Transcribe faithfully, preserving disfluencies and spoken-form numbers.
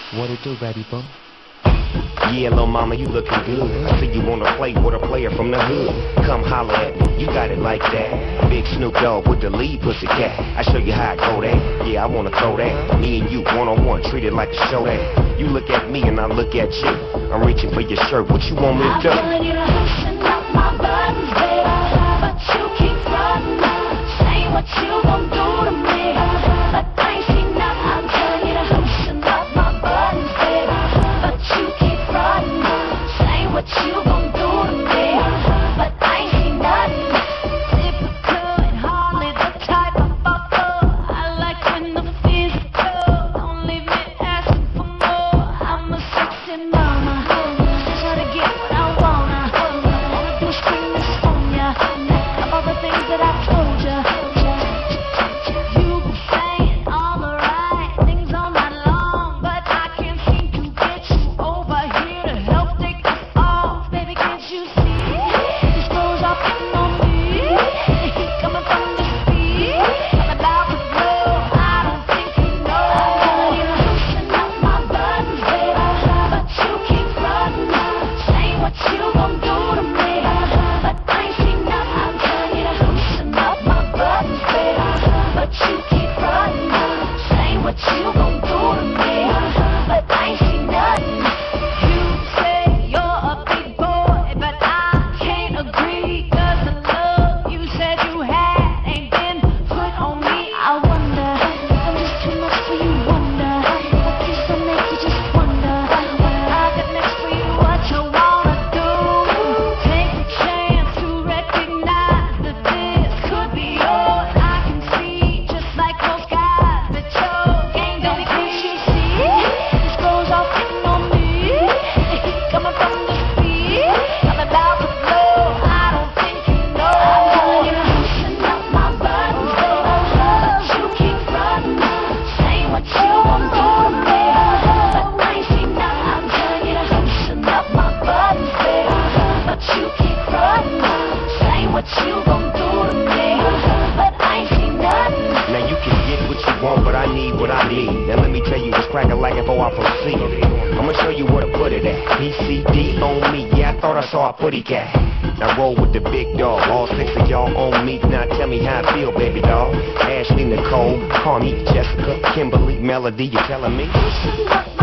What it do, baby boo? Yeah, little mama, you looking good. I see you wanna play with a player from the hood. Come holler at me, you got it like that. Big Snoop Dogg with the lead pussycat. I show you how I go that. Yeah, I wanna throw that. Me and you one on one, treat it like a show that. You look at me and I look at you. I'm reaching for your shirt. What you want me to do? I'm telling you to loosen up my buttons, baby, but you keep running. Say what you gon' do to me, but I ain't seen nothing. I'm telling you to loosen up my buttons, baby, but you keep running. Say what you gon' do to me, but I ain't seen nothing. Typical and hardly the type of fucker I like when the physical. Don't leave me asking for more. I'm a sexy mama, just try to get what I wanna. All I do is scream this on ya, of all the things that I told ya. You been saying all the right things all night long, but I can't seem to get you over here to help take this off. Baby, can't you see? This goes off on me. The heat coming from the speed. I'm about to blow. I don't think you know. I'm telling you to loosen up my buttons, baby, but you keep running. Say what you gon' do to me, but I ain't seen nothing. I'm telling you to loosen up my buttons, baby, but you keep running. Say what you gon' do to me, but I ain't seen nothing. You say you're a big boy, but I can't agree, 'cause the love you said you had ain't been put on me. I wonder if I'm just too much for you, wonder what kiss will make you just wonder what I got next for you, what you wanna do. Take a chance to recognize that this could be yours. I can see, just like most guys, that your game don't can't you see? This goes off on me. The heat coming from the speed. I'm about to blow. I don't think you know. I'm telling you to loosen up my buttons, baby, but you keep running. Say what you gon' do to me, but I ain't seen nothing. I'm telling you to loosen up my buttons, baby, but you keep running. Say what you gon' do to me, but I ain't seen nothing. Now you can get what you want, but I need what I need. Now let me tell you what's cracking like before I proceed. I'ma show you where to put it at. B C D on me, yeah, I thought I saw a putty cat. Now roll with the big dog, all six of y'all on me. Now tell me how I feel, baby doll. Ashley, Nicole, Carmi, Jessica, Kimberly, Melody, you telling me? Loosen up